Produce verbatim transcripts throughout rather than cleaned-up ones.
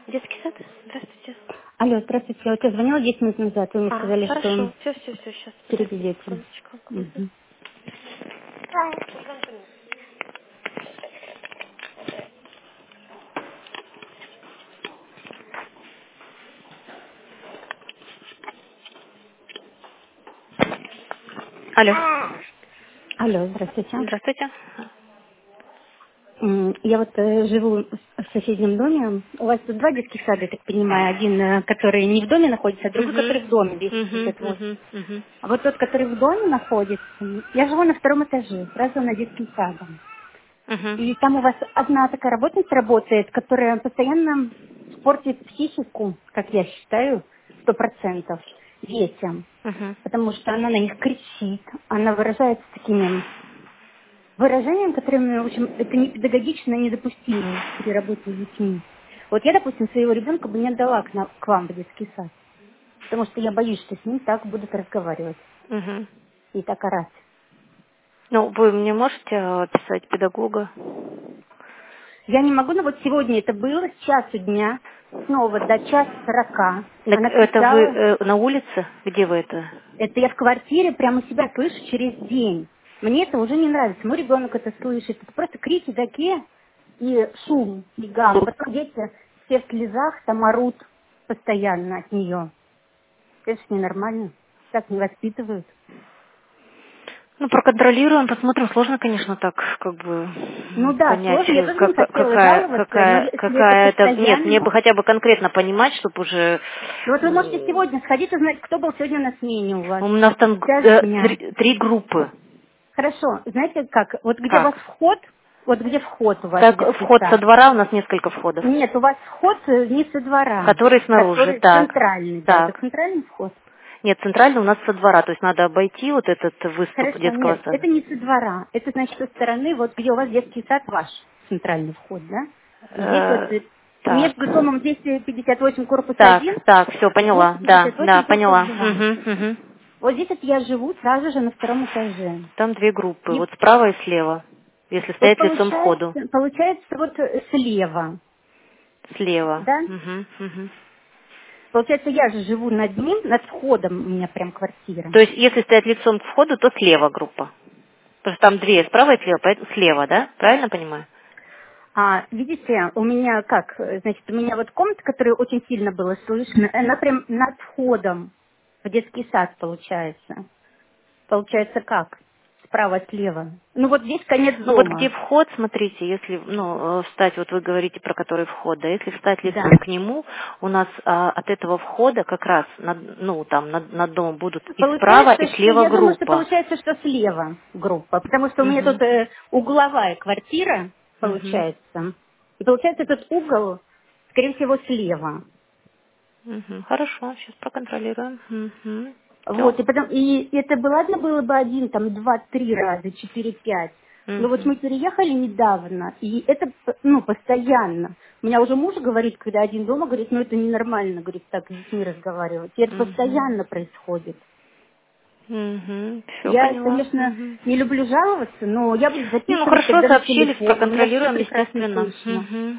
Детский сад? Здравствуйте. Алло, здравствуйте. Я вот я звонила десять минут назад, вы мне А, сказали, хорошо. что Все, все, все, сейчас, подождите переведете. секундочку. Мгм. Мгм. Алло. Алло, здравствуйте. Здравствуйте. М, Я вот э, живу в соседнем доме. У вас тут два детских сада, я так понимаю. Один, э, который не в доме находится, а другой, Угу. который в доме, двести Угу, пятьдесят восемь. угу, угу. А вот тот, который в доме находится, я живу на втором этаже, сразу на детским садом. Угу. И там у вас одна такая работница работает, которая постоянно портит психику, как я считаю, сто процентов детям. Угу. Потому что она на них кричит, она выражается такими выражениями, которыми, в общем, это не педагогично, недопустимо при работе с детьми. Вот я, допустим, своего ребенка бы не отдала к, на- к вам в детский сад, потому что я боюсь, что с ним так будут разговаривать Угу. и так орать. Ну, вы мне можете э, писать педагога? Я не могу, но вот сегодня это было с часу дня, снова до часа сорока. Так Она это вы кричала, э, на улице? Где вы это? это я в квартире прямо себя слышу через день. Мне это уже не нравится. Мой ребенок это слышит. Это просто крики такие и шум, и гам. Потом дети все в слезах там орут постоянно от нее. Это ж ненормально. Так не воспитывают. Ну, проконтролируем, посмотрим. Сложно, конечно, так, как бы, Ну м, да, понять, сложно. Я э, тоже не как- хотела какая, жаловаться, но какая, если это какая это... Нет, мне постоянно... бы хотя бы конкретно понимать, чтобы уже... Ну вот вы можете м, сегодня сходить и узнать, кто был сегодня на смене у вас. У нас там Свяжет э, меня. три, три группы. Хорошо. Знаете как? Вот где у вас Как? вход, вот где вход у вас в Так, детский вход со сад. двора, у нас несколько входов. Нет, у вас вход э, не со двора, Который снаружи, который так. центральный, да, это Так. центральный вход. Нет, центральный у нас со двора, то есть надо обойти вот этот выступ Хорошо, детского нет, сада. это не со двора, это значит со стороны, вот где у вас детский сад ваш, центральный вход, да? И здесь вот Э, э, так. между домом двести пятьдесят восемь корпус Так, один так, все, и поняла. Да, двести пятьдесят восемь да, корпус поняла. два. Угу, угу. Вот здесь вот я живу сразу же на втором этаже. Там две группы, И вот справа и слева, если вот стоять лицом к входу. получается, получается вот э, слева, Слева. да? Угу, угу. Получается, я же живу над ним, над входом у меня прям квартира. То есть, если стоять лицом к входу, то слева группа. Потому что там две, справа и слева, поэтому слева, да? Правильно понимаю? А, видите, у меня как, э, значит, у меня вот комната, которая очень сильно было слышно, она прям над входом в детский сад получается. Получается как? Справа-слева. Ну вот здесь конец Ну вот где дома. вход, смотрите, если ну, э, встать, вот вы говорите про который вход, да, если встать Да. лицом к нему, у нас а, от этого входа как раз, над, ну там над, над домом будут и справа, и Получается, что слева я думаю, что группа. получается, что слева группа, потому что у меня тут Угу. э, угловая квартира Угу. получается. И получается этот угол, скорее всего, слева. Угу. Хорошо, сейчас проконтролируем. Угу. Все. Вот, и, потом, и это бы, ладно было бы один, там, два, три раза, четыре, пять. Но вот Угу. мы переехали недавно, и это, ну, постоянно. У меня уже муж говорит, когда один дома, говорит, ну, это ненормально, говорит, так с детьми разговаривать. И это Угу. постоянно происходит. Угу. Все Я, поняла. конечно, Угу. не люблю жаловаться, но я буду Не, ну записывать хорошо, тогда на сообщили, телефон. У меня все проконтролируем, прекрасно естественно. слышно. Угу.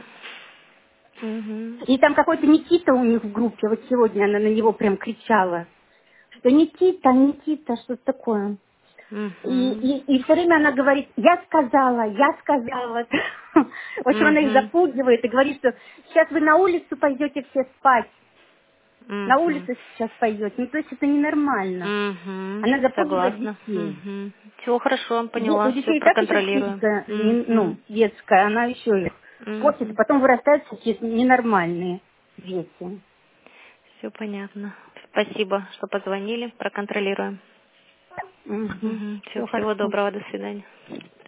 Угу. И там какой-то Никита у них в группе, вот сегодня она на него прям кричала, что Никита, Никита, что-то такое. И, Угу. и, и все время она говорит, я сказала, я сказала. В общем, она их Угу. запугивает и говорит, что сейчас вы на улицу пойдете все спать. На Угу. улицу сейчас пойдете. Ну, то есть это ненормально. Угу. Она запугивает Согласна. детей. Угу. Все хорошо, Де- У поняла, все детей и так еще проконтролируем. психика, не- Угу. ну, детская, она еще их портит, и Угу. потом вырастают такие ненормальные дети. Все понятно. Спасибо, что позвонили, проконтролируем. Угу. Угу. Все, Все всего хорошо. доброго, до свидания.